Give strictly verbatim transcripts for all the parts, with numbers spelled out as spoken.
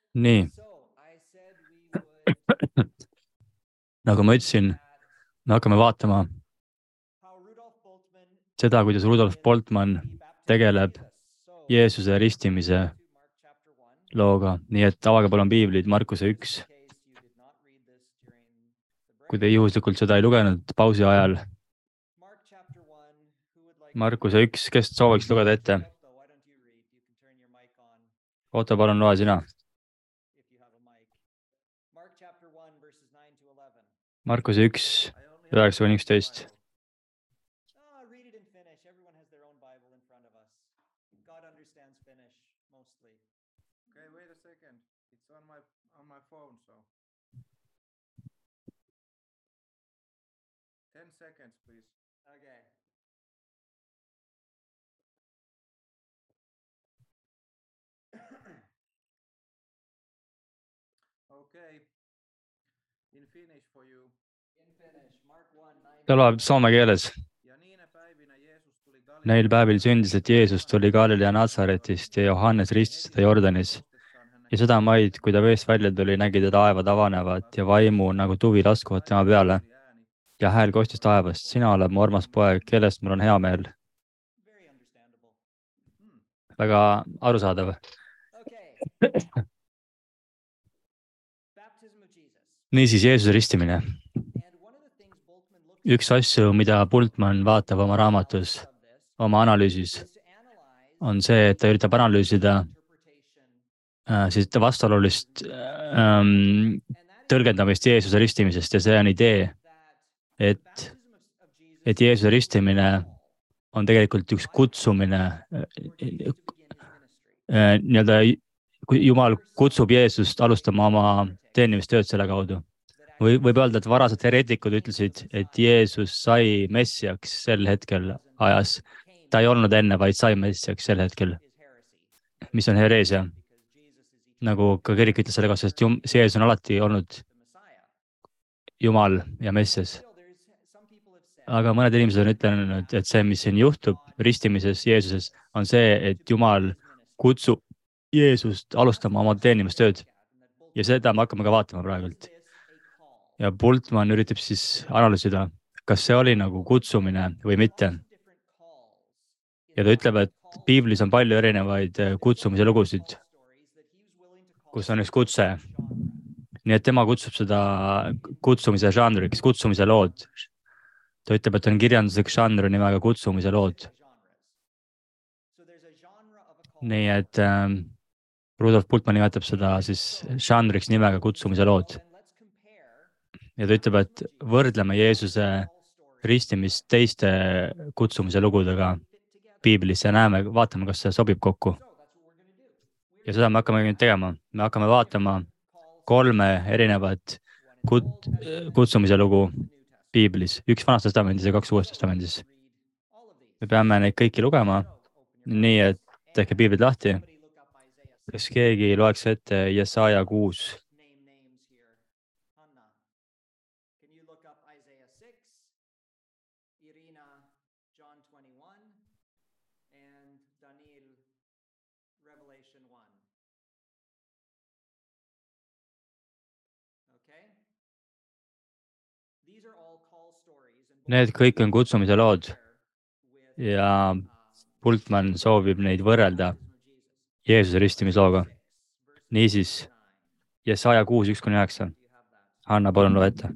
nii, nagu ma ütlesin, me hakkame vaatama seda, kuidas Rudolf Boltmann tegeleb Jeesuse ristimise looga, nii et avage palun piiblid Markuse üks. kui te juhuslikult seda ei lugenud pausi ajal. Markuse üks, kes sooviks lugeda ette? Otto, palun loe sina. Markuse üks, üheksa kuni üksteist. ta loeb soome keeles. Neil päevil sündis, et Jeesus tuli Galilea Natsaretist ja Johannes ristis teda Jordanis. Ja seda maid, kui ta veest välja tuli, nägi ta taevad avanevat ja vaimu nagu tuvi laskuvat tema peale. Ja hääl kostis taevast: sina oled mu armas poeg, kellest mul on hea meel. väga arusaadav. niisiis Jeesuse ristimine. üks asju, mida Bultmann vaatab oma raamatus, oma analüüsis, on see, et ta üritab analüüsida äh, siis vastuolulist ähm, tõlgendamist Jeesuse ristimisest ja see on idee, et, et Jeesuse ristimine on tegelikult üks kutsumine äh, äh, nii-öelda, kui Jumal kutsub Jeesust alustama oma teenimistööd selle kaudu. või võib öelda, et varased hereetikud ütlesid, et Jeesus sai messiaks sel hetkel ajas. ta ei olnud enne, vaid sai messiaks sel hetkel, mis on hereesia. nagu ka kirik ütles selle kohta, et jum, see Jeesus on alati olnud Jumal ja messias. aga mõned inimesed on ütelnud, et see, mis siin juhtub ristimises Jeesuses, on see, et Jumal kutsub Jeesust alustama oma teenimistööd. ja seda me hakkame ka vaatama praegult. ja Bultmann üritab siis analüüsida, kas see oli nagu kutsumine või mitte. ja ta ütleb, et piiblis on palju erinevaid kutsumise lugusid, kus on üks kutse. nii et tema kutsub seda kutsumise žanriks, kutsumise lood. ta ütleb, et on kirjanduslik žanr nimega kutsumise lood. nii et äh, Rudolf Bultmann nimetab seda siis žanriks nimega kutsumise lood. ja ta ütleb, et võrdleme Jeesuse ristimist teiste kutsumise lugudega piiblis ja näeme, vaatame, kas see sobib kokku. ja seda me hakkame nüüd tegema. me hakkame vaatama kolme erinevat kut-, kutsumise lugu piiblis, üks Vanas Testamendis ja kaks Uues Testamendis. me peame neid kõiki lugema, nii et tehke piiblid lahti. kas keegi loeks ette Jesaja kuus? Need kõik on kutsumise lood ja Bultmann soovib neid võrrelda Jeesuse ristimislooga. niisiis, Jesaja kuus, üks kuni üheksa. Hanna, palun loe ette.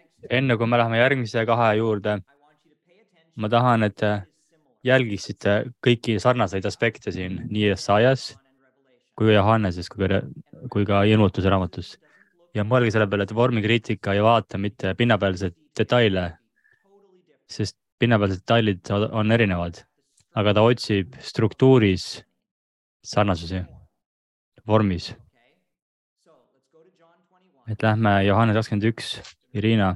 enne kui me läheme järgmise kahe juurde, ma tahan, et te jälgiksite kõiki sarnaseid aspekte siin nii Jesaias kui Johanneses kui ka, kui ka ilmutuse raamatus. Ja mõelge selle peale, et vormikriitika ei vaata mitte pinnapealseid detaile, sest pinnapealsed detailid on erinevad, aga ta otsib struktuuris sarnasusi, vormis. Et lähme Johannes kakskümmend üks, Irina,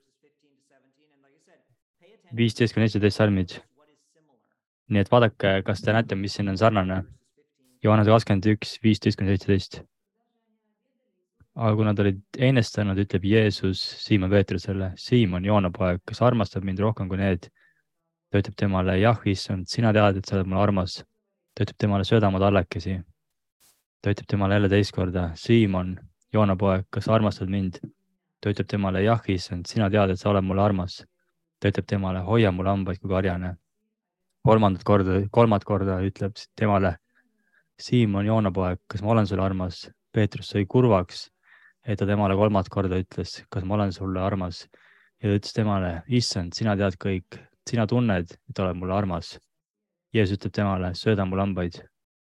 viisteist kuni seitseteist salmid. Nii et vaadake, kas te näete, mis siin on sarnane. Johannes kakskümmend üks, viisteist kuni seitseteist. Aga kui nad olid ennestanud, ütleb Jeesus Siimon Peetrusele, Siimon, Joona poeg, kes armastab mind rohkem kui need. Ta ütleb temale, jah, issand, sina tead, et sa oled mulle armas. Ta ütleb temale, sööda mu tallekesi. Ta ütleb temale jälle teist korda, Siimon, Joona poeg, kas sa armastad mind? Ta ütleb temale, jah, issand, sina tead, et sa oled mulle armas. Ta ütleb temale, hoia mul hambaid kui karjane. Kolmandat korda, kolmat korda ütleb temale, Siimon, Joona poeg, kas ma olen sulle armas? Peetrus sai kurvaks, et ta temale kolmat korda ütles, kas ma olen sulle armas? Ja ta ütles temale, issand, sina tead kõik, sina tunned, et oled mulle armas. Jeesus ütleb temale, sööda mul hambaid.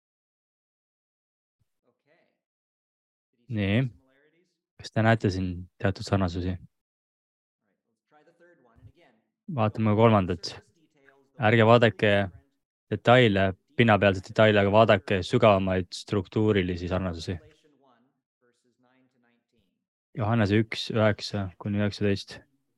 Nii, kas te näete siin teatud sarnasusi? Vaatame kolmandat. Ärge vaadake detaile, pinnapealseid detaile, aga vaadake sügavamaid struktuurilisi sarnasusi. Johannese üks, üheksa kuni üheksateist.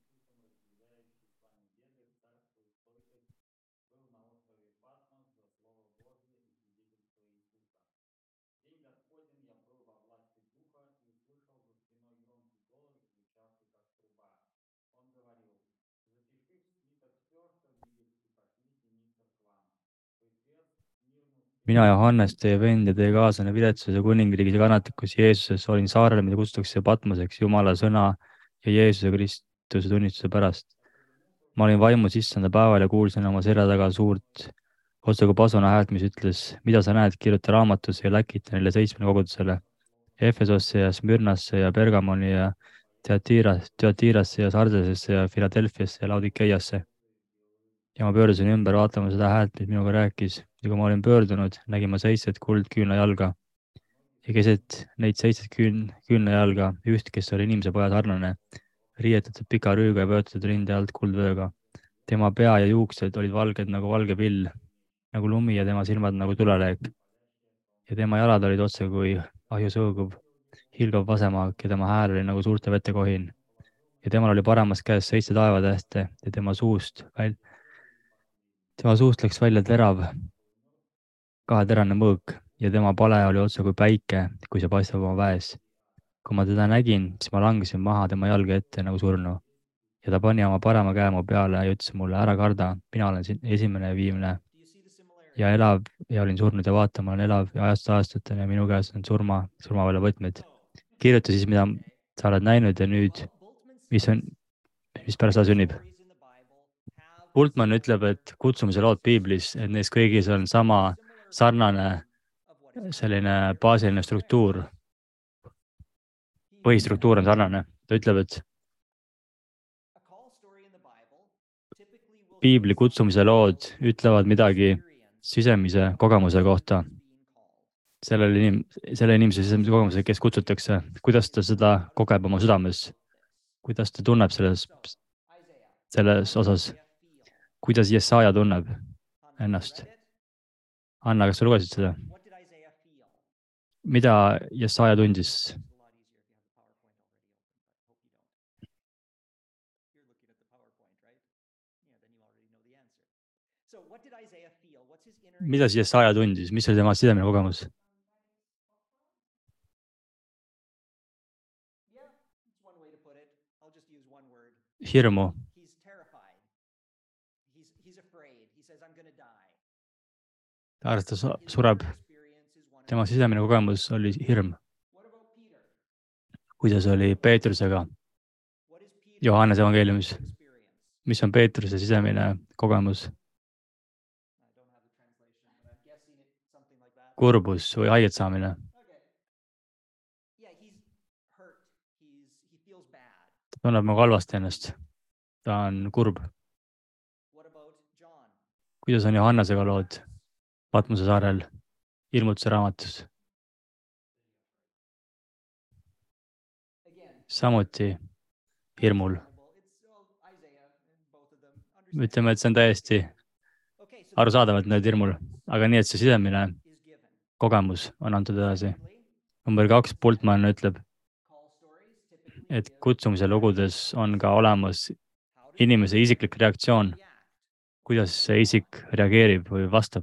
Mina, Johannes, teie vend ja teie kaaslane viletsuses ja kuningriigis ja kannatlikus Jeesuses olin saarel, mida kutsutakse Patmoseks Jumala sõna ja Jeesuse Kristuse tunnistuse pärast. Ma olin vaimus issanda päeval ja kuulsin oma selja taga suurt otse kui pasuna häält, mis ütles, mida sa näed, kirjuta raamatusse ja läkita neile seitsmele kogudusele, Efesosse ja Smyrnasse ja Bergamoni ja Teatiras, Teatirasse ja Sardesesse ja Philadelphiasse ja Laudikeiasse. Ja ma pöördusin ümber vaatama seda häält, mis minuga rääkis, ja kui ma olin pöördunud, nägin ma seitset kuldküünlajalga ja keset neid seitset küün, küünlajalga üht, kes oli inimese poja sarnane, riietatud pika rüüga ja pöötatud rinde alt kuldvööga. Tema pea ja juuksed olid valged nagu valge pill, nagu lumi ja tema silmad nagu tuleleek. Ja tema jalad olid otse kui ahjusõõguv, hilgav vasemaak ja tema hääl oli nagu suurte vete kohin. Ja temal oli paremas käes seitse taevatähte ja tema suust väl... Tema suust läks välja terav, kaheterane mõõk ja tema pale oli otse kui päike, kui see paistab oma väes. Kui ma teda nägin, siis ma langesin maha tema jalge ette nagu surnu. Ja ta pani oma parema käe mu peale ja ütles mulle, ära karda, mina olen siin esimene ja viimne. Ja elav ja olin surnud ja vaata, ma olen elav ja ajast aastatena ja minu käes on surma, surmavälja võtmed. Kirjuta siis, mida sa oled näinud ja nüüd, mis on, mis pärast seda sünnib. Bultmann ütleb, et kutsumise lood piiblis, et neis kõigis on sama sarnane selline baasiline struktuur. Põhistruktuur on sarnane. Ta ütleb, et piibli kutsumise lood ütlevad midagi sisemise kogemuse kohta. Sellele inim, selle inimese sisemise kogemuse, kes kutsutakse, kuidas ta seda kogeb oma südames, kuidas ta tunneb selles, selles osas. Kuidas Jesaja tunneb ennast? Anna, kas sa lugesid seda? Mida Jesaja tundis? Mida siis Jesaja tundis? Mis oli tema sisemine kogemus? Hirmu. Ta arvas, ta sureb. Tema sisemine kogemus oli hirm. Kuidas oli Peetrusega Johannese evangeeliumis? Mis on Peetruse sisemine kogemus? Kurbus või haiget saamine. tunneb nagu halvasti ennast. Ta on kurb. kuidas on Johannasega lood Patmose saarel ilmutuse raamatus? samuti hirmul. ütleme, et see on täiesti arusaadav, et need hirmul, aga nii, et see sisemine kogemus on antud edasi. number kaks, Bultmann ütleb, et kutsumise lugudes on ka olemas inimese isiklik reaktsioon, kuidas see isik reageerib või vastab.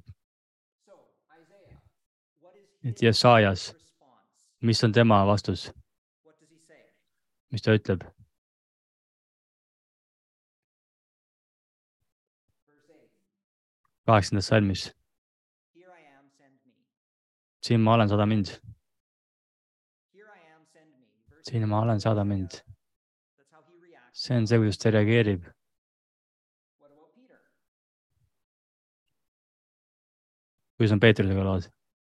et Jesajas, mis on tema vastus? mis ta ütleb? kaheksandas salmis. siin ma olen, saada mind. siin ma olen, saada mind. see on see, kuidas ta reageerib. kuidas on Peetrusega lood?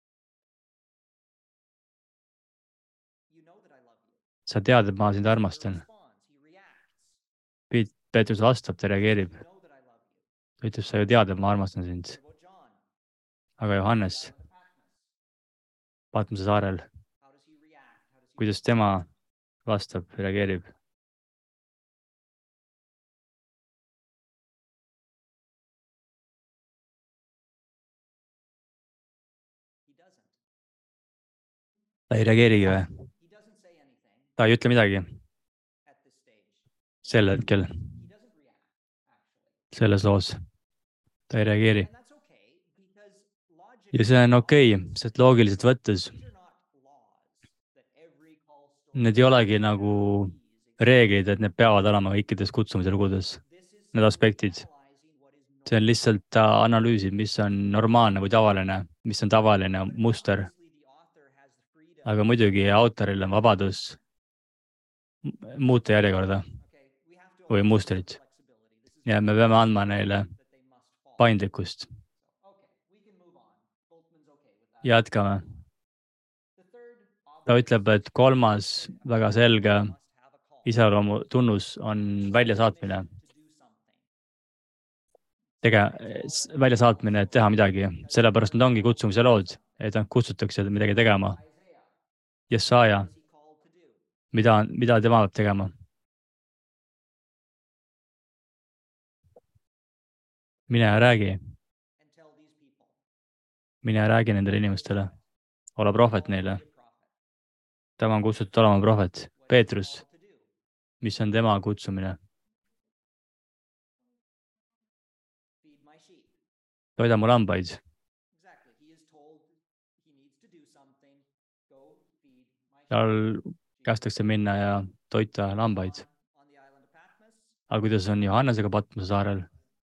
sa tead, et ma sind armastan. Peetrus vastab, ta reageerib. ta ütleb, sa ju tead, et ma armastan sind. aga Johannes Patmose saarel, kuidas tema vastab, reageerib? ta ei reageerigi või? ta ei ütle midagi sel hetkel, selles loos. ta ei reageeri. ja see on okei, sest loogiliselt võttes need ei olegi nagu reeglid, et need peavad olema kõikides kutsumise lugudes, need aspektid. see on lihtsalt analüüsid, mis on normaalne või tavaline, mis on tavaline muster. aga muidugi autoril on vabadus muuta järjekorda või mustrit. ja me peame andma neile paindlikkust. jätkame. ta ütleb, et kolmas väga selge iseloomu tunnus on väljasaatmine. tege-, väljasaatmine, et teha midagi. sellepärast need ongi kutsumise lood, et nad kutsutakse midagi tegema. Jesaja, mida, mida tema peab tegema? mine ja räägi. mine ja räägi nendele inimestele. ole prohvet neile. tema on kutsutud olema prohvet. Peetrus, mis on tema kutsumine? toida mu lambaid. tal kästakse minna ja toita lambaid. aga kuidas on Johannasega Patmose saarel?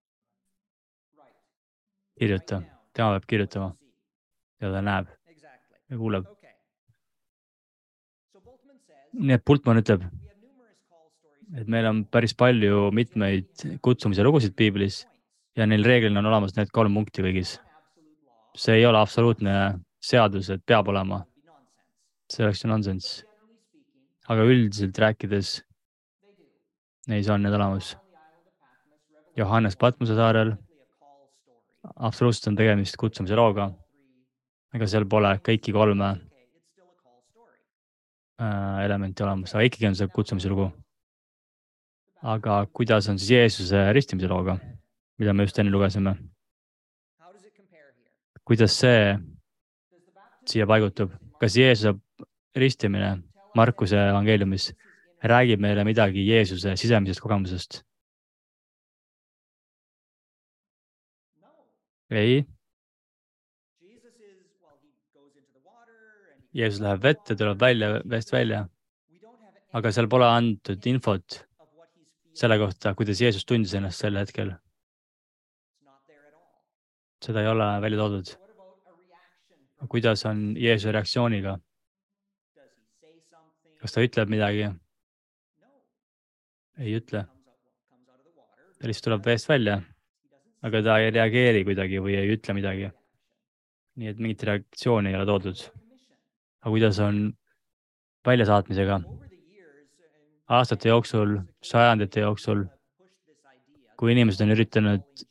kirjuta, tema peab kirjutama. ja ta näeb ja kuuleb. nii et Bultmann ütleb, et meil on päris palju mitmeid kutsumise lugusid piiblis ja neil reeglina on olemas need kolm punkti kõigis. see ei ole absoluutne seadus, et peab olema. see oleks ju nonsense. aga üldiselt rääkides, neis on need olemas. Johannes Patmose saarel, absoluutselt on tegemist kutsumise looga, aga seal pole kõiki kolme äh, elementi olemas, aga ikkagi on see kutsumise lugu. aga kuidas on siis Jeesuse ristimise looga, mida me just enne lugesime? kuidas see siia paigutub? kas Jeesuse ristimine Markuse evangeeliumis räägib meile midagi Jeesuse sisemisest kogemusest? ei. Jeesus läheb vette, tuleb välja, veest välja. aga seal pole antud infot selle kohta, kuidas Jeesus tundis ennast sel hetkel. seda ei ole välja toodud. kuidas on Jeesuse reaktsiooniga? kas ta ütleb midagi? ei ütle. ta lihtsalt tuleb veest välja, aga ta ei reageeri kuidagi või ei ütle midagi. nii et mingit reaktsiooni ei ole toodud. aga kuidas on väljasaatmisega? aastate jooksul, sajandite jooksul, kui inimesed on üritanud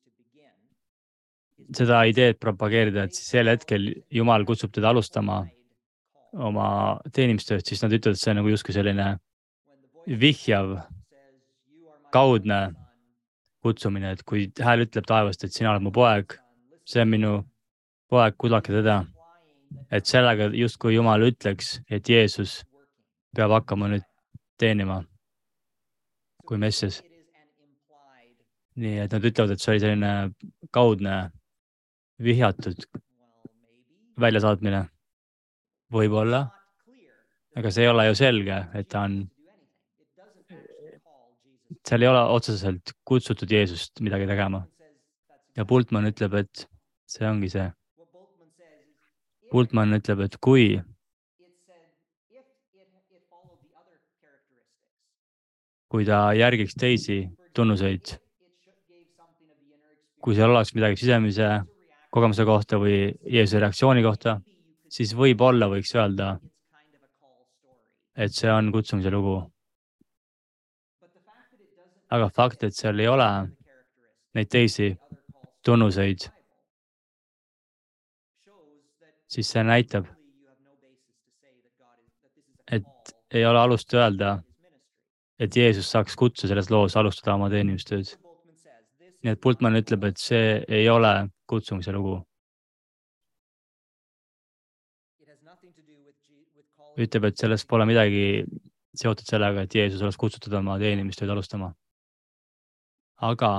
seda ideed propageerida, et siis sel hetkel Jumal kutsub teda alustama oma teenistustööd, siis nad ütlevad, et see on nagu justkui selline vihjav, kaudne kutsumine, et kui hääl ütleb taevast, et sina oled mu poeg, see on minu poeg, kuulake teda. Et sellega justkui Jumal ütleks, et Jeesus peab hakkama nüüd teenima kui messias. Nii et nad ütlevad, et see oli selline kaudne, vihjatud väljasaatmine. Võib-olla, aga see ei ole ju selge, et ta on, seal ei ole otseselt kutsutud Jeesust midagi tegema. Ja Bultmann ütleb, et see ongi see. Bultmann ütleb, et kui kui ta järgiks teisi tunnuseid, kui seal oleks midagi sisemise kogemuse kohta või Jeesuse reaktsiooni kohta, siis võib-olla võiks öelda, et see on kutsumise lugu. Aga fakt, et seal ei ole neid teisi tunnuseid, siis see näitab, et ei ole alust öelda, et Jeesus saaks kutsu selles loos alustada oma teenistustööd. Nii et Bultmann ütleb, et see ei ole kutsumise lugu. Ütleb, et sellest pole midagi seotud sellega, et Jeesus oleks kutsutud oma teenimistööd alustama. Aga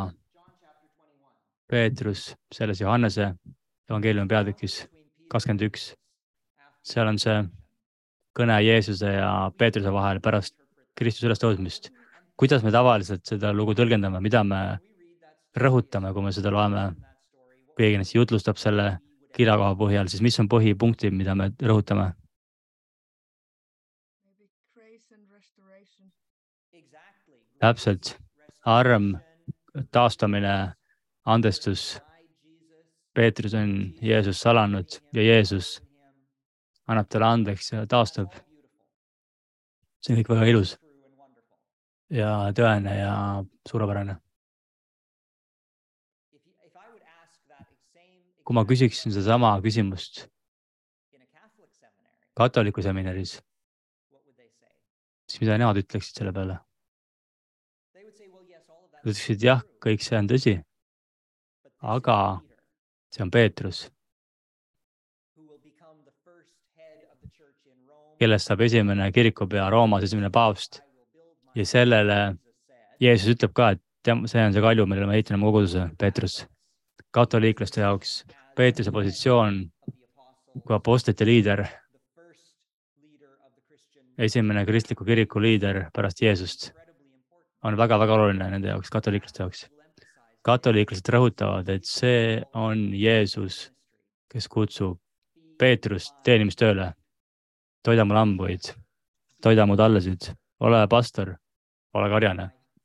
Peetrus selles Johannese evangeeliumi peatükis kakskümmend üks, seal on see kõne Jeesuse ja Peetruse vahel pärast Kristuse ülestõusmist. Kuidas me tavaliselt seda lugu tõlgendame, mida me rõhutame, kui me seda loeme, kui keegi neist jutlustab selle kirjakoha põhjal, siis mis on põhipunktid, mida me rõhutame? Täpselt, arm, taastamine, andestus. Peetrus on Jeesus salanud ja Jeesus annab talle andeks ja taastab. See on kõik väga ilus ja tõene ja suurepärane. Kui ma küsiksin sedasama küsimust katoliku seminaris, siis mida nemad ütleksid selle peale? Nad ütleksid, jah, kõik see on tõsi, aga see on Peetrus, kellest saab esimene kirikupea Roomas, esimene paavst. Ja sellele Jeesus ütleb ka, et see on see kalju, millele ma ehitan oma koguduse, Peetrus. Katoliiklaste jaoks Peetruse positsioon kui apostlite liider, esimene kristliku kiriku liider pärast Jeesust, on väga-väga oluline nende jaoks, katoliiklaste jaoks. Katoliiklased rõhutavad, et see on Jeesus, kes kutsub Peetrust teenimistööle. Toida mu lambuid, toida mu tallasid, ole pastor, ole karjane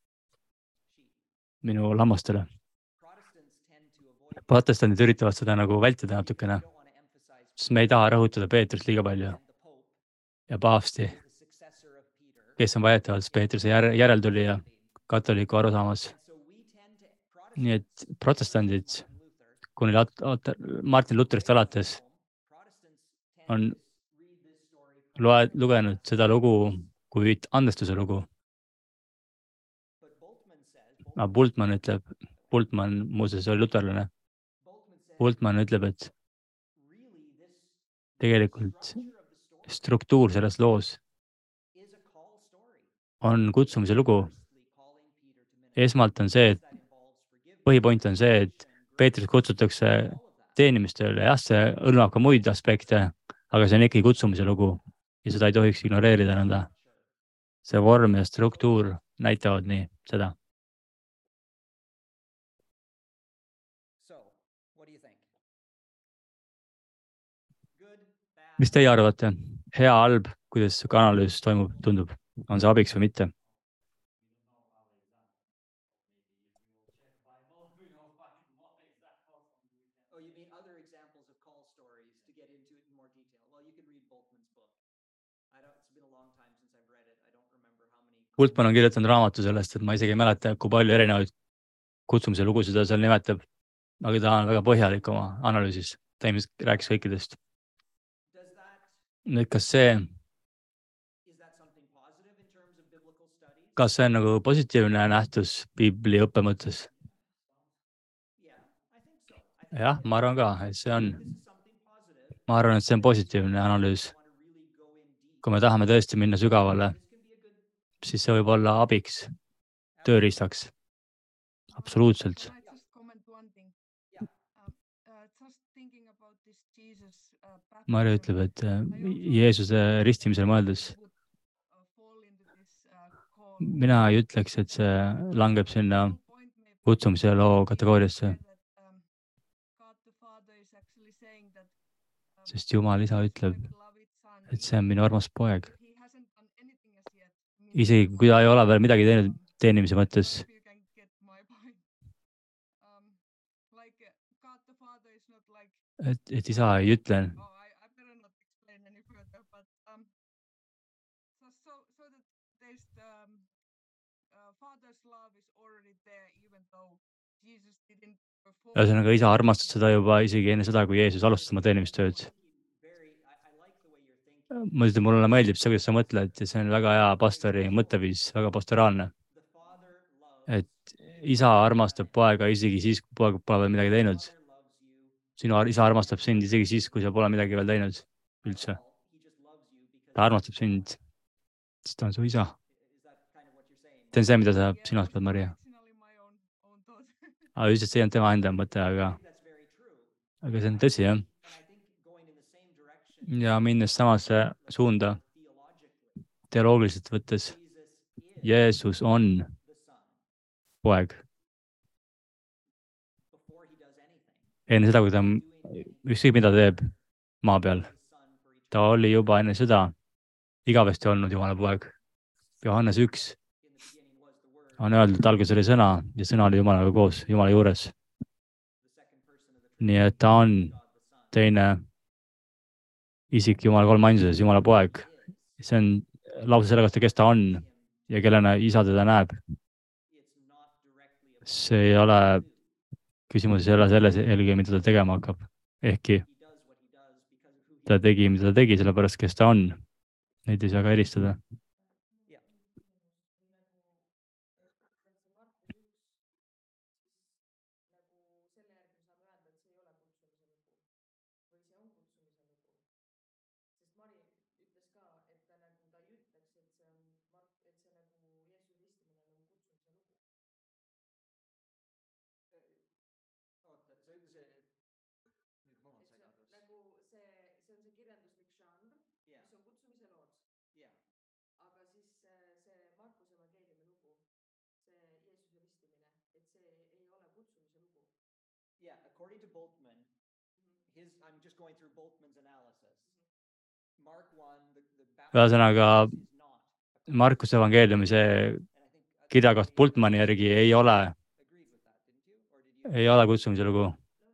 minu lammastele. Protestandid üritavad seda nagu vältida natukene, sest me ei taha rõhutada Peetrust liiga palju ja paavsti, kes on väidetavalt Peetruse järeltulija katoliku arusaamas. Nii et protestandid, kuni Martin Lutherist alates, on loed, lugenud seda lugu kui andestuse lugu. aga Bultmann ütleb, Bultmann muuseas oli luterlane, Bultmann ütleb, et tegelikult struktuur selles loos on kutsumise lugu. Esmalt on see, et põhipoint on see, et Peetrus kutsutakse teenimistööle. Jah, see hõlmab ka muid aspekte, aga see on ikkagi kutsumise lugu ja seda ei tohiks ignoreerida nõnda. See vorm ja struktuur näitavad nii seda. Mis teie arvate? Hea, halb, kuidas see analüüs toimub, tundub? On see abiks või mitte? Bultmann on kirjutanud raamatu sellest, et ma isegi ei mäleta, kui palju erinevaid kutsumise lugusid ta seal nimetab, aga ta on väga põhjalik oma analüüsis. Ta ilmselt rääkis kõikidest. Nüüd, kas see, kas see on nagu positiivne nähtus piibli õppe mõttes? Jah, ma arvan ka, et see on, ma arvan, et see on positiivne analüüs. Kui me tahame tõesti minna sügavale, siis see võib olla abiks, tööriistaks. Absoluutselt. Marja ütleb, et Jeesuse ristimisele mõeldes mina ei ütleks, et see langeb sinna kutsumise loo kategooriasse. Sest Jumal isa ütleb, et see on minu armas poeg. Isegi kui ta ei ole veel midagi teinud teenimise mõttes. Et, et isa ei ütle. Ühesõnaga, isa armastas seda juba isegi enne seda, kui Jeesus alustas oma teenimistööd. Mõtled, mulle meeldib see, kuidas sa mõtled, ja see on väga hea pastori mõtteviis, väga pastoraalne. Et isa armastab poega isegi siis, kui poeg pole veel midagi teinud. Sinu isa armastab sind isegi siis, kui sa pole midagi veel teinud üldse. Ta armastab sind, sest ta on su isa. See on see, mida sa silmas pead, Maria. Aga üldiselt see on tema enda mõte, aga, aga see on tõsi, jah. Ja minnes samasse suunda teoloogiliselt võttes, Jeesus on poeg. Enne seda, kui ta ükskõik mida teeb maa peal, ta oli juba enne seda igavesti olnud Jumala poeg. Johannes üks on öeldud, et alguses oli sõna ja sõna oli Jumalaga koos, Jumala juures. Nii et ta on teine isik Jumala kolmainsuses, Jumala poeg. See on lause selle kohta, kes ta on ja kellena isa teda näeb. See ei ole, küsimus ei ole selles eelkõige, mida ta tegema hakkab. Ehkki ta tegi, mida ta tegi, sellepärast, kes ta on. Neid ei saa ka eristada. Ühesõnaga, Markuse evangeeliumi see kirjakoht Bultmanni järgi ei ole, ei ole kutsumise lugu.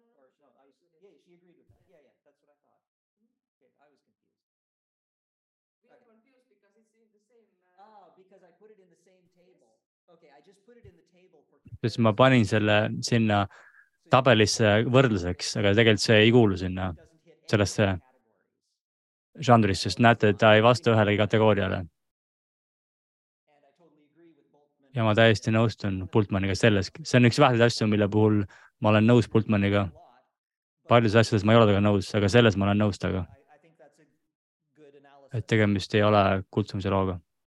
Sest ma panin selle sinna tabelisse võrdluseks, aga tegelikult see ei kuulu sinna sellesse žanrisse, sest näete, et ta ei vasta ühelegi kategooriale. Ja ma täiesti nõustun Bultmanniga selles. See on üks väheseid asju, mille puhul ma olen nõus Bultmanniga. Paljudes asjades ma ei ole temaga nõus, aga selles ma olen nõus temaga. Et tegemist ei ole kutsumise looga.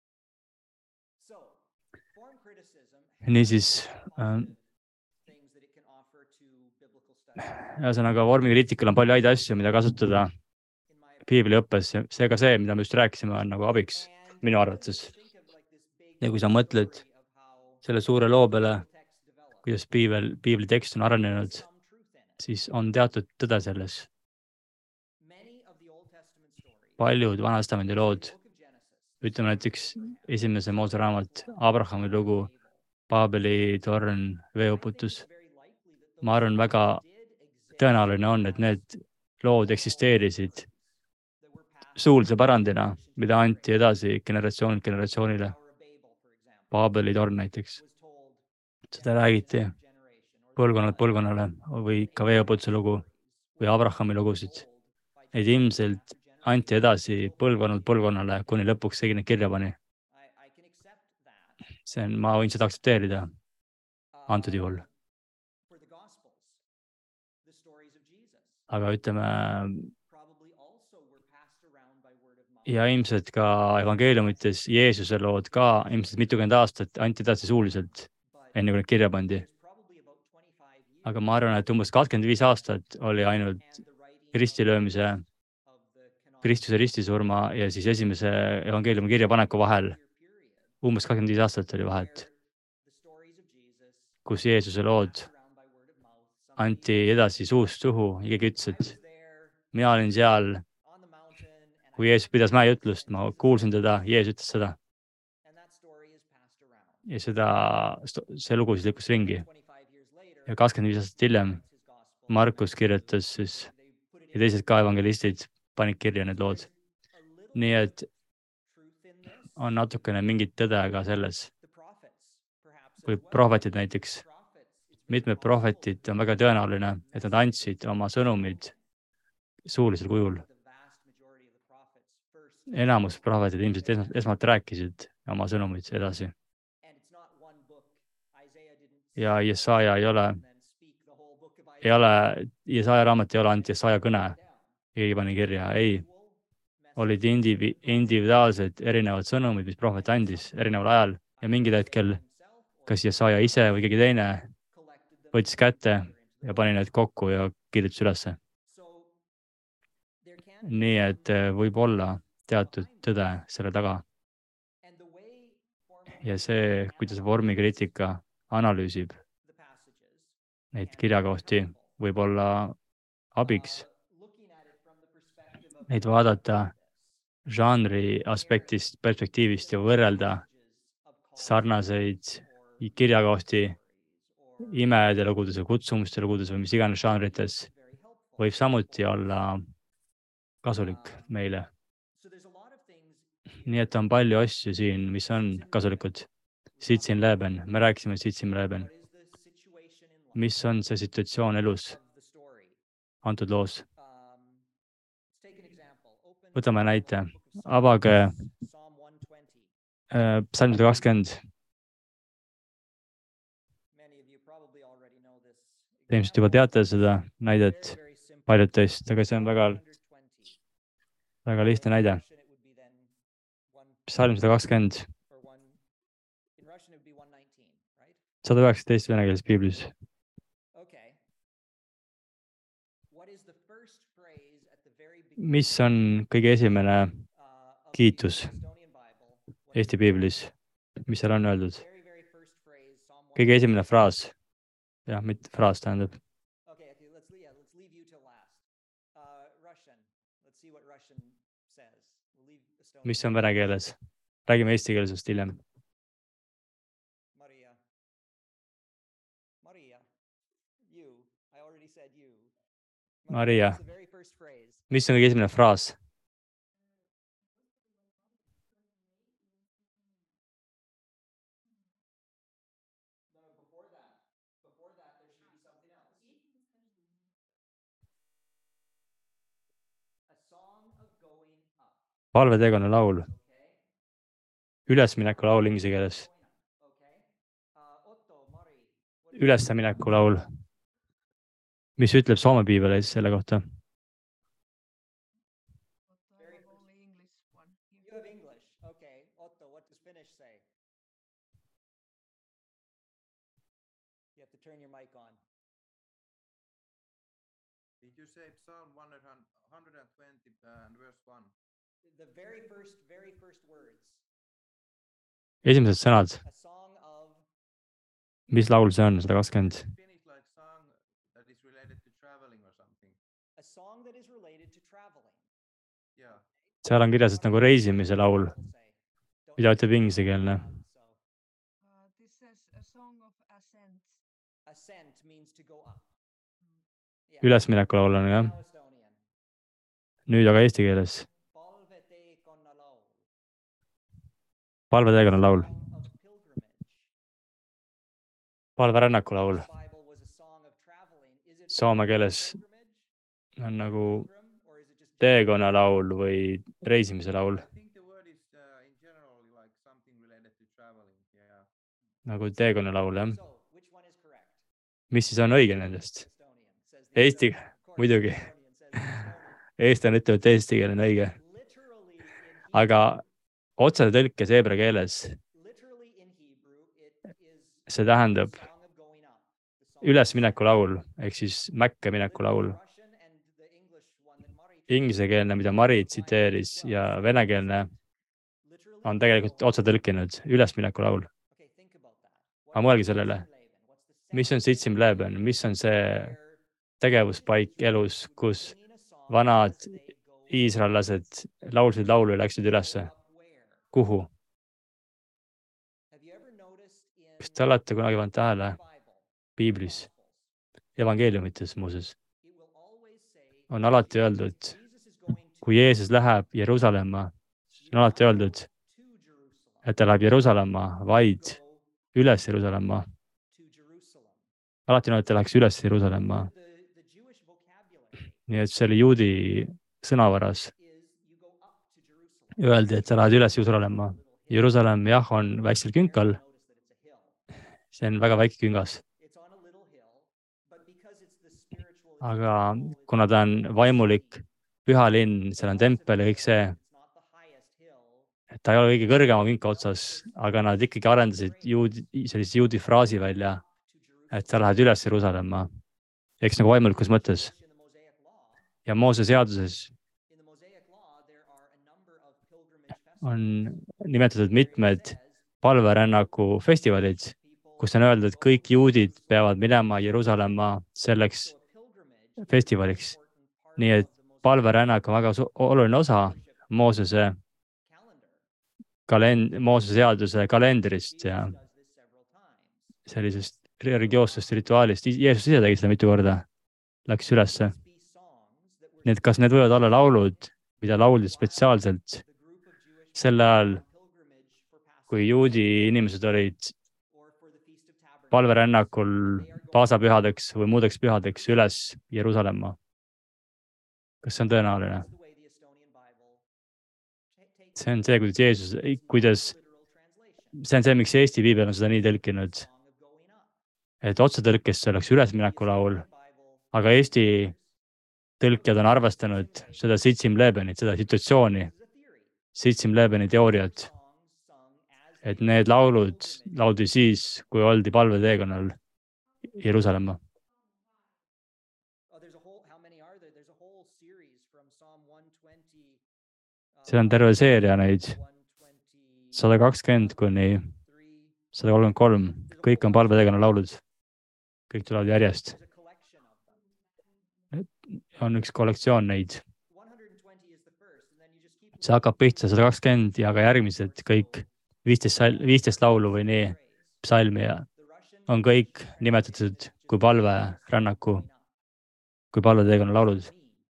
Niisiis, äh, ühesõnaga vormikriitikal on palju häid asju, mida kasutada piibli õppes. Seega see, mida me just rääkisime, on nagu abiks minu arvates. Ja kui sa mõtled selle suure loo peale, kuidas piibel, piibli tekst on arenenud, siis on teatud tõde selles. Paljud Vana-testamendi lood, ütleme näiteks esimese Moose raamat, Abrahami lugu, Paabeli torn, veeuputus. Ma arvan, väga tõenäoline on, et need lood eksisteerisid suulise pärandina, mida anti edasi generatsioonilt generatsioonile. Paabeli torn näiteks. Seda räägiti põlvkonnalt põlvkonnale või ka veeoputse lugu või Abrahami lugusid. Neid ilmselt anti edasi põlvkonnalt põlvkonnale, kuni lõpuks keegi neid kirja pani. See on, ma võin seda aktsepteerida antud juhul. Aga ütleme, ja ilmselt ka evangeeliumites Jeesuse lood ka ilmselt mitukümmend aastat anti edasi suuliselt, enne kui need kirja pandi. Aga ma arvan, et umbes kakskümmend viis aastat oli ainult ristilöömise, Kristuse ristisurma ja siis esimese evangeeliumi kirjapaneku vahel. Umbes kakskümmend viis aastat oli vahet, kus Jeesuse lood anti edasi suust suhu ja keegi ütles, et mina olin seal, kui Jeesus pidas mäejutlust, ma kuulsin teda, Jeesus ütles seda. Ja seda, see lugu siis lükkus ringi. Ja kakskümmend viis aastat hiljem Markus kirjutas siis ja teised ka evangelistid panid kirja need lood. Nii et on natukene mingit tõde ka selles. Kui prohvetid näiteks, mitmed prohvetid on väga tõenäoline, et nad andsid oma sõnumid suulisel kujul. Enamus prohvetid ilmselt esmalt, esmalt rääkisid oma sõnumid edasi. Ja Jesaja ei ole, ei ole, Jesaja raamat ei ole ainult Jesaja kõne, ei pani kirja, ei. Olid indivi, individuaalsed erinevad sõnumid, mis prohvet andis erineval ajal ja mingil hetkel kas Jesaja ise või keegi teine võttis kätte ja pani need kokku ja kirjutas ülesse. Nii et võib olla teatud tõde selle taga. Ja see, kuidas vormikriitika analüüsib neid kirjakohti, võib olla abiks neid vaadata žanri aspektist, perspektiivist ja võrrelda sarnaseid kirjakohti imede lugudes või kutsumuste lugudes või mis iganes žanrites võib samuti olla kasulik meile. Nii et on palju asju siin, mis on kasulikud. Sitsin Leben, me rääkisime Sitsin Leben. Mis on see situatsioon elus antud loos? Võtame näite. Avage äh, psalm sada kakskümmend. Te ilmselt juba teate seda näidet paljud teist, aga see on väga, väga lihtne näide. Psalm sada kakskümmend. sada üheksateist venekeelses piiblis. Mis on kõige esimene kiitus Eesti piiblis? Mis seal on öeldud? Kõige esimene fraas. Jah, mitte fraas tähendab. Mis on vene keeles? Räägime eesti keelsest hiljem. Maria. Mis on kõige esimene fraas? Palveteekonna laul. Ülesmineku laul inglise keeles. Ülesmineku laul. Mis ütleb Soome piibelis selle kohta? Did you say Psalm one twenty and verse one? The very first, very first words. Esimesed sõnad. Mis laul see on, sada kakskümmend? Seal on kirjas, et nagu reisimise laul, mida ütleb ingliskeelne. Ülesmineku laul on, jah. Nüüd aga eesti keeles. palveteekonna laul, palverännaku laul. Soome keeles on nagu teekonna laul või reisimise laul. Nagu teekonna laul, jah. Mis siis on õige nendest? Eesti, muidugi. Eestlane ütleb, et eesti keel on õige. Aga otsene tõlkes heebra keeles see tähendab ülesmineku laul, ehk siis Mäkke mineku laul. Inglisekeelne, mida Mari tsiteeris, ja venekeelne on tegelikult otse tõlkinud ülesmineku laul. Aga mõelge sellele, mis on Sitsim Leben, mis on see tegevuspaik elus, kus vanad iisraellased laulsid laulu ja läksid ülesse. Kuhu? Kas te olete kunagi pannud tähele Piiblis, evangeeliumites muuseas, on alati öeldud, kui Jeesus läheb Jeruusalemma, on alati öeldud, et ta läheb Jeruusalemma, vaid üles Jeruusalemma. Alati on, et ta läheks üles Jeruusalemma. Nii et see oli juudi sõnavaras. Öeldi, et sa lähed üles Jeruusalemma. Jeruusalemm, jah, on väiksel künkal. See on väga väike küngas. Aga kuna ta on vaimulik, püha linn, seal on tempel ja kõik see, et ta ei ole kõige kõrgema künka otsas, aga nad ikkagi arendasid juudi, sellise juudi fraasi välja, et sa lähed üles Jeruusalemma, eks nagu vaimulikus mõttes. Ja Moose seaduses on nimetatud mitmed palverännaku festivalid, kus on öeldud, et kõik juudid peavad minema Jeruusalemma selleks festivaliks. Nii et palverännak on väga oluline osa Moosese, kalend- Moosese seaduse kalendrist ja sellisest religioossest rituaalist. Jeesus ise tegi seda mitu korda, läks ülesse. Nii et kas need võivad olla laulud, mida lauldi spetsiaalselt sel ajal, kui juudi inimesed olid palverännakul paasapühadeks või muudeks pühadeks üles Jeruusalemma? Kas see on tõenäoline? See on see, kuidas Jeesus, kuidas, see on see, miks Eesti piibel on seda nii tõlkinud, et otsetõlkes see oleks ülesmineku laul, aga Eesti tõlkjad on arvestanud seda Sitsim Lebenit, seda situatsiooni, Sitsim Lebeni teooriat, et need laulud lauldi siis, kui oldi palveteekonnal Jeruusalemma. See on terve seeria neid, sada kakskümmend kuni sada kolmkümmend kolm, kõik on palveteekonna laulud, kõik tulevad järjest. On üks kollektsioon neid. See hakkab pihta sada kakskümmend ja ka järgmised kõik viisteist laulu või nii psalmi ja on kõik nimetatud kui palverännaku, kui palveteekonna laulud.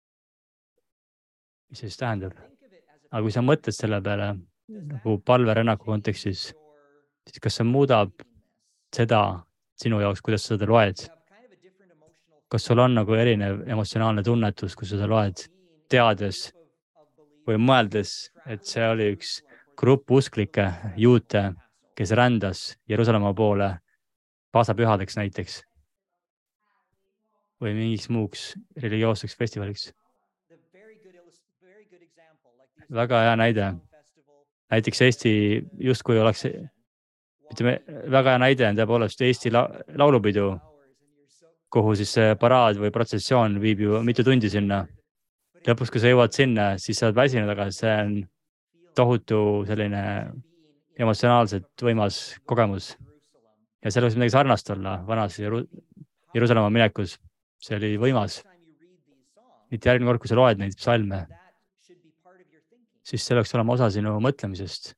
Mis see siis tähendab? Aga kui sa mõtled selle peale nagu palverännaku kontekstis, siis kas see muudab seda sinu jaoks, kuidas sa seda loed? Kas sul on nagu erinev emotsionaalne tunnetus, kus sa seda loed, teades või mõeldes, et see oli üks grupp usklikke juute, kes rändas Jeruusalemma poole paasapühadeks näiteks või mingiks muuks religioosseks festivaliks? Väga hea näide. Näiteks Eesti justkui oleks, ütleme, väga hea näide on tõepoolest Eesti la laulupidu, kuhu siis see paraad või protsessioon viib ju mitu tundi sinna. Lõpus, kui sa jõuad sinna, siis sa oled väsinud, aga see on tohutu selline emotsionaalselt võimas kogemus. Ja seal võiks midagi sarnast olla vanas Jeru Jeruusalemma minekus. See oli võimas. Mitte järgmine kord, kui sa loed neid psalme, siis see oleks olema osa sinu mõtlemisest.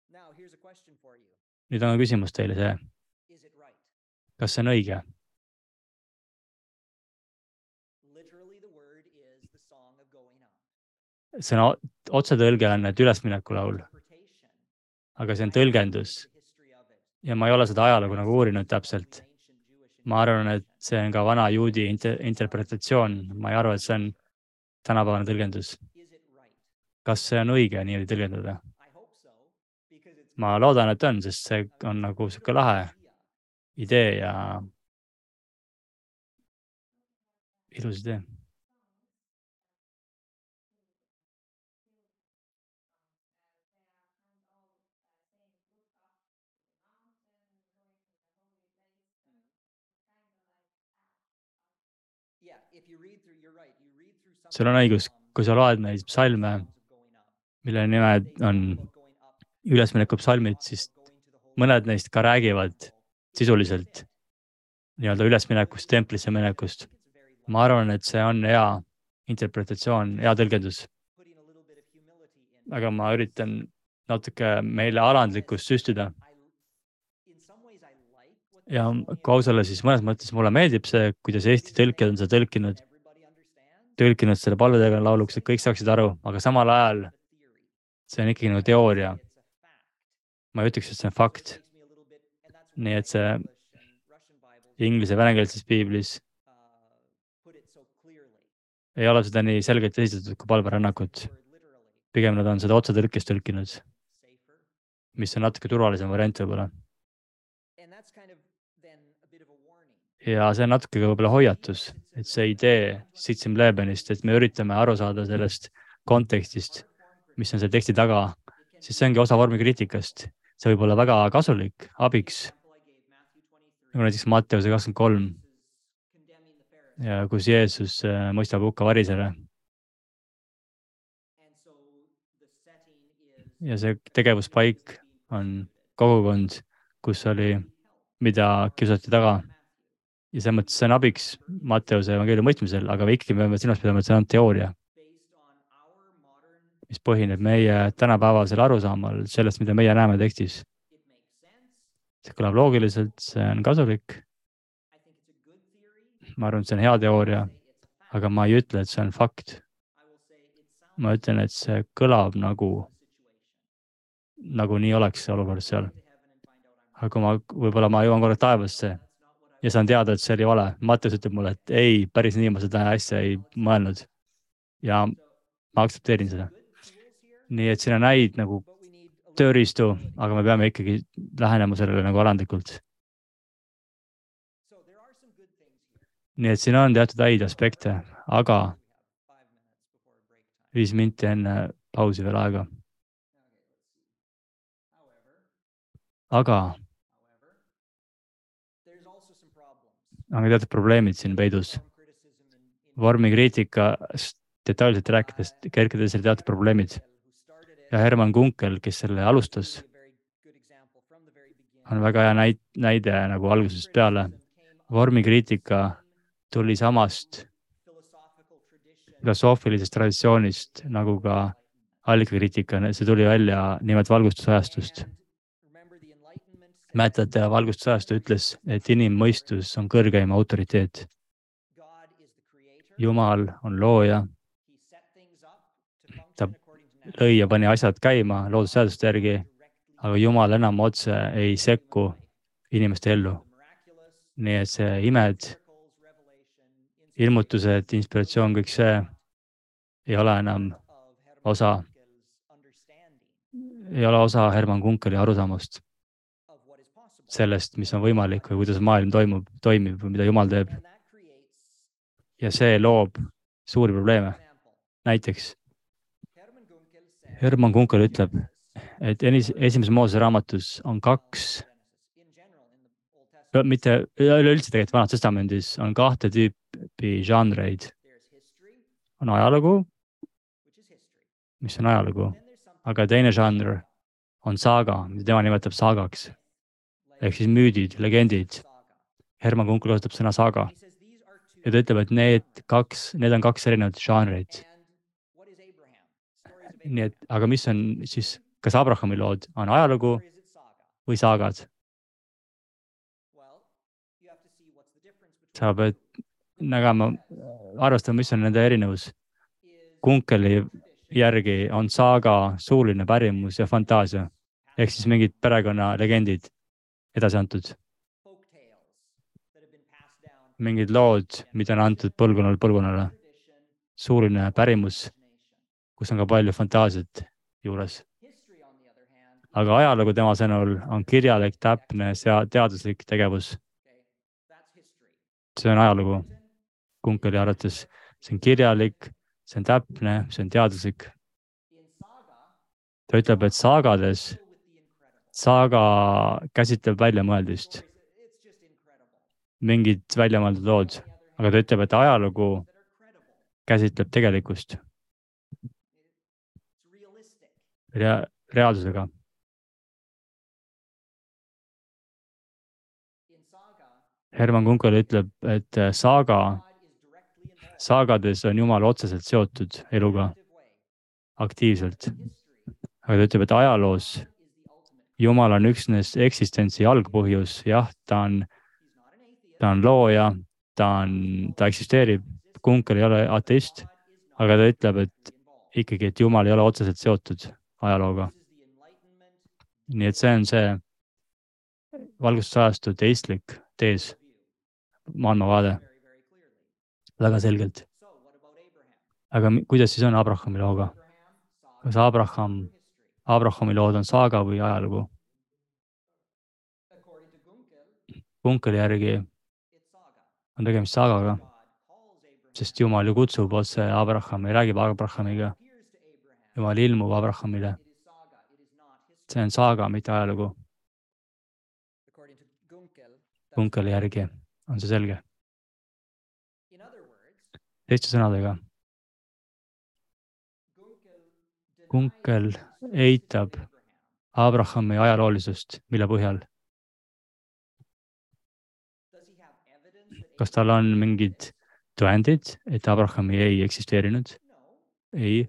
Nüüd on küsimus teile see. Kas see on õige? Sõna otsetõlge on, et ülesmineku laul. aga see on tõlgendus. Ja ma ei ole seda ajalugu nagu uurinud täpselt. Ma arvan, et see on ka vana juudi inter interpretatsioon. Ma ei arva, et see on tänapäevane tõlgendus. Kas see on õige nii tõlgendada? Ma loodan, et on, sest see on nagu siuke lahe idee ja ilus idee. Sul on õigus, kui sa loed neid psalme, mille nimed on ülesmineku psalmid, siis mõned neist ka räägivad sisuliselt nii-öelda ülesminekust, templisse minekust. Ma arvan, et see on hea interpretatsioon, hea tõlgendus. Aga ma üritan natuke meile alandlikkust süstida. Ja kui ausale, siis mõnes mõttes mulle meeldib see, kuidas Eesti tõlkijad on seda tõlkinud, tõlkinud selle palvedega lauluks, et kõik saaksid aru, aga samal ajal see on ikkagi nagu teooria. Ma ei ütleks, et see on fakt. Nii et see inglise venekeelses piiblis ei ole seda nii selgelt esitatud kui palverännakut. Pigem nad on seda otsetõlkes tõlkinud, mis on natuke turvalisem variant võib-olla. Ja see on natuke võib-olla hoiatus, et see idee Sitsim Lebenist, et me üritame aru saada sellest kontekstist, mis on selle teksti taga, siis see ongi osa vormikriitikast. See võib olla väga kasulik, abiks. Nagu näiteks Matteuse kakskümmend kolm, ja kus Jeesus mõistab hukka varisele. Ja see tegevuspaik on kogukond, kus oli, mida kiusati taga. Ja see mõttes see on abiks Matteuse evangeeliumi mõistmisel, aga ikkagi me peame silmas pidama, et see on teooria, mis põhineb meie tänapäevasel arusaamal sellest, mida meie näeme tekstis. See kõlab loogiliselt, see on kasulik. Ma arvan, et see on hea teooria, aga ma ei ütle, et see on fakt. Ma ütlen, et see kõlab nagu, nagu nii oleks see olukord seal. Aga kui ma, võib-olla ma jõuan korra taevasse ja saan teada, et see oli vale. Matteus ütleb mulle, et ei, päris nii ma seda asja ei mõelnud. Ja ma aktsepteerin seda. Nii et siin on häid nagu tööriistu, aga me peame ikkagi lähenema sellele nagu alandlikult. Nii et siin on teatud häid aspekte, aga viis minti enne pausi veel aega. Aga on ka teatud probleemid siin peidus. Vormikriitikast detailselt rääkides kerkides oli teatud probleemid. Ja Herman Gunkel, kes selle alustas, on väga hea näide, näide nagu algusest peale. Vormikriitika tuli samast filosoofilisest traditsioonist nagu ka allikakriitika. See tuli välja nimelt valgustusajastust. Mäletate, valgustusajastu ütles, et inimmõistus on kõrgeim autoriteet. Jumal on looja. Ta lõi ja pani asjad käima loodusseaduste järgi, aga Jumal enam otse ei sekku inimeste ellu. Nii et see imed, ilmutused, inspiratsioon, kõik see ei ole enam osa, ei ole osa Herman Gunkeli arusaamast sellest, mis on võimalik või kuidas maailm toimub, toimib või mida Jumal teeb. Ja see loob suuri probleeme. Näiteks Herman Gunkel ütleb, et esimeses Moosese raamatus on kaks, mitte üleüldse tegelikult Vanas Testamendis on kahte tüüpi žanreid. On ajalugu, mis on ajalugu, aga teine žanr on saaga, mida tema nimetab saagaks. Ehk siis müüdid, legendid. Herman Gunkel kasutab sõna saaga. Ja ta ütleb, et need kaks, need on kaks erinevat žanreid. Nii et, aga mis on siis, kas Abrahami lood on ajalugu või saagad? Sa pead nägema, arvestama, mis on nende erinevus. Gunkeli järgi on saaga suuline pärimus ja fantaasia. ehk siis mingid perekonna legendid edasi antud. Mingid lood, mida on antud põlvkonnale põlvkonnale. Suuline pärimus, kus on ka palju fantaasiat juures. Aga ajalugu tema sõnul on kirjalik, täpne, teaduslik tegevus. See on ajalugu. Kunkeli arvates. See on kirjalik, see on täpne, see on teaduslik. Ta ütleb, et saagades, saaga käsitleb väljamõeldist. Mingid väljamõeldud lood. Aga ta ütleb, et ajalugu käsitleb tegelikkust. Rea- reaalsusega. Herman Kunkel ütleb, et saaga, saagades on Jumal otseselt seotud eluga aktiivselt. Aga ta ütleb, et ajaloos Jumal on üksnes eksistentsi algpõhjus. Jah, ta on, ta on looja, ta on, ta eksisteerib. Kunkel ei ole ateist, aga ta ütleb, et ikkagi, et Jumal ei ole otseselt seotud ajalooga. Nii et see on see valgustusajastu teistlik tees, maailmavaade, väga selgelt. Aga kuidas siis on Abrahami looga? Kas Abraham, Abrahami lood on saaga või ajalugu? Kunkeli järgi on tegemist saagaga, sest Jumal ju kutsub otse Abrahami, räägib Abrahamiga. Jumal ilmub Abrahamile. See on saaga, mitte ajalugu. Kunkeli järgi on see selge. Teiste sõnadega, Kunkel eitab Abrahami ajaloolisust, mille põhjal? Kas tal on mingid tõendid, et Abrahami ei eksisteerinud? Ei.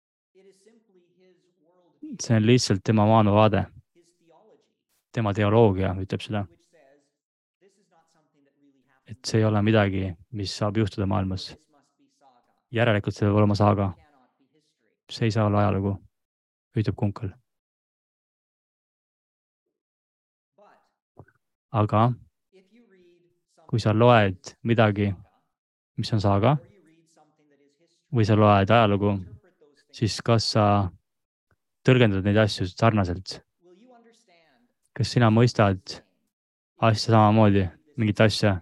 See on lihtsalt tema maailmavaade. Tema teoloogia ütleb seda. Et see ei ole midagi, mis saab juhtuda maailmas. Järelikult see peab olema saaga. See ei saa olla ajalugu, ütleb Kunkel. Aga kui sa loed midagi, mis on saaga, või sa loed ajalugu, siis kas sa tõlgendad neid asju sarnaselt? Kas sina mõistad asja samamoodi, mingit asja?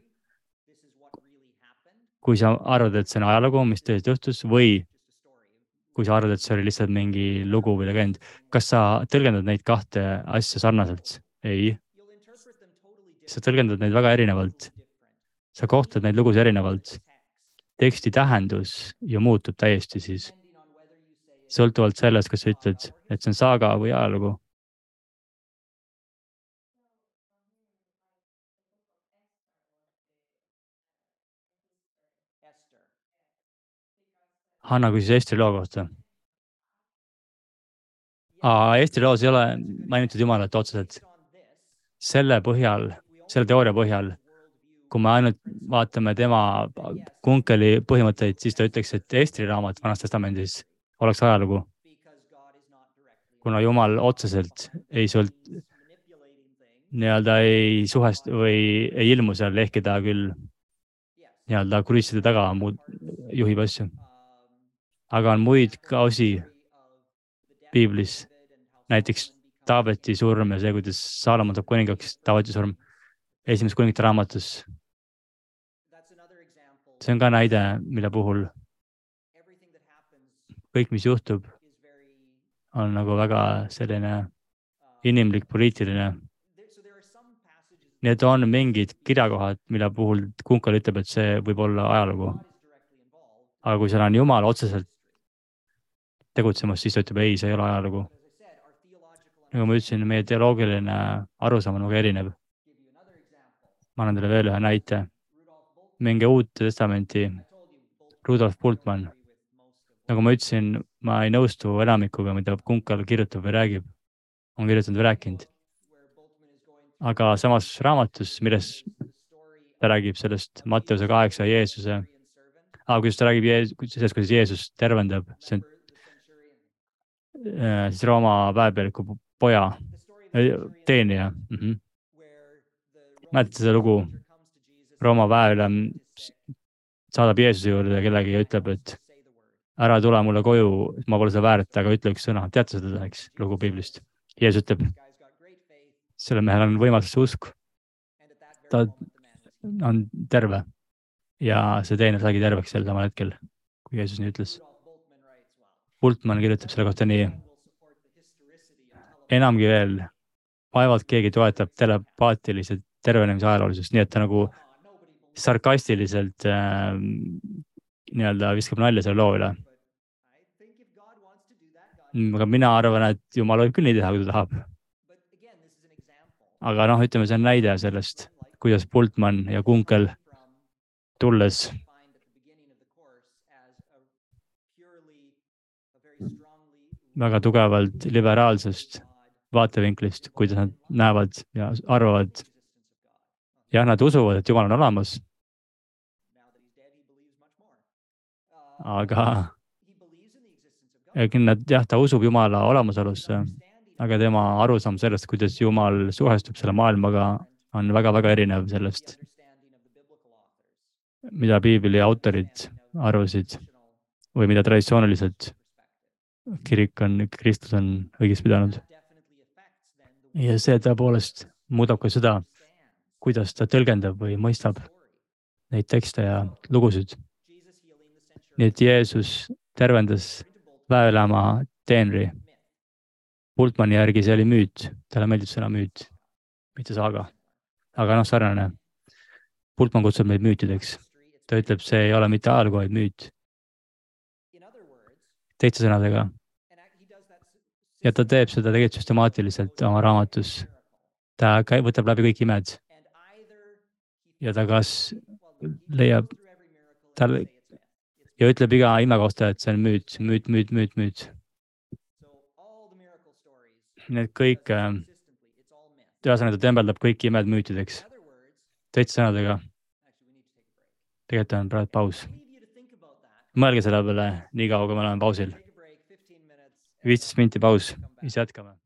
Kui sa arvad, et see on ajalugu, mis tõesti juhtus, või kui sa arvad, et see oli lihtsalt mingi lugu või legend, kas sa tõlgendad neid kahte asja sarnaselt? Ei. Sa tõlgendad neid väga erinevalt. Sa kohtad neid lugusid erinevalt. Teksti tähendus ju muutub täiesti siis. Sõltuvalt sellest, kas sa ütled, et see on saaga või ajalugu. Hanna küsis Estri loo kohta. Aa, Estri loos ei ole mainitud Jumalat otseselt. Selle põhjal, selle teooria põhjal, kui me ainult vaatame tema Kunkeli põhimõtteid, siis ta ütleks, et Estri raamat Vanas Testamendis oleks ajalugu. Kuna Jumal otseselt ei sõlt, nii-öelda ei suhest või ei ilmu seal, ehkki ta küll nii-öelda kulisside taga muud juhib asju. Aga on muid ka osi piiblis, näiteks Taaveti surm ja see, kuidas Saalomon saab kuningaks, Taaveti surm, esimest kuningate raamatus. See on ka näide, mille puhul kõik, mis juhtub, on nagu väga selline inimlik, poliitiline. Nii et on mingid kirjakohad, mille puhul Kunkel ütleb, et see võib olla ajalugu. Aga kui seal on Jumal otseselt tegutsemas, siis ta ütleb, ei, see ei ole ajalugu. Nagu ma ütlesin, meie teoloogiline arusaam on väga erinev. Ma annan teile veel ühe näite. Minge Uut Testamenti, Rudolf Bultmann. Nagu ma ütlesin, ma ei nõustu enamikuga, mida Kunkel kirjutab või räägib. On kirjutanud või rääkinud. Aga samas raamatus, milles ta räägib sellest Matteuse kaheksa Jeesuse, aga kuidas ta räägib sellest, kuidas Jeesus tervendab, see on siis Rooma väepealiku poja. teenija mm. -hmm. mäletate seda lugu? Rooma väeülem saadab Jeesuse juurde kellegi ja ütleb, et ära tule mulle koju, ma pole seda väärt, aga ütle üks sõna. Teate seda, eks, lugu piiblist? Jeesus ütleb, selle mehel on võimalus usk. Ta on terve ja see teener saagi terveks sel samal hetkel, kui Jeesus nii ütles. Bultmann kirjutab selle kohta nii. Enamgi veel, vaevalt keegi toetab telepaatiliselt tervenemise ajaloolisust, nii et ta nagu sarkastiliselt äh, nii-öelda viskab nalja selle loo üle. Aga mina arvan, et Jumal võib küll nii teha, kui ta tahab. Aga noh, ütleme, see on näide sellest, kuidas Bultmann ja Kunkel tulles väga tugevalt liberaalsest vaatevinklist, kuidas nad näevad ja arvavad. Jah, nad usuvad, et Jumal on olemas. Aga nad, jah, ta usub Jumala olemasolusse, aga tema arusaam sellest, kuidas Jumal suhestub selle maailmaga, on väga-väga erinev sellest, mida piibli autorid arvasid või mida traditsiooniliselt kirik on, Kristus on õigesti pidanud. Ja see tõepoolest muudab ka seda, kuidas ta tõlgendab või mõistab neid tekste ja lugusid. Nii et Jeesus tervendas väeülema teenri. Bultmanni järgi see oli müüt, talle meeldib sõna müüt, mitte saaga. Aga noh, sarnane. Bultmann kutsub meid müütideks. Ta ütleb, see ei ole mitte ajalugu, vaid müüt. Teiste sõnadega. Ja ta teeb seda tegelikult süstemaatiliselt oma raamatus. Ta võtab läbi kõik imed. Ja ta kas leiab tal ja ütleb iga ime kohta, et see on müüt, müüt, müüt, müüt, müüt. Need kõik, ühesõnaga ta tembeldab kõik imed müütideks. Teiste sõnadega. Tegelikult on praegu paus. Mõelge selle peale nii kaua, kui me oleme pausil. viisteist minti paus, siis jätkame.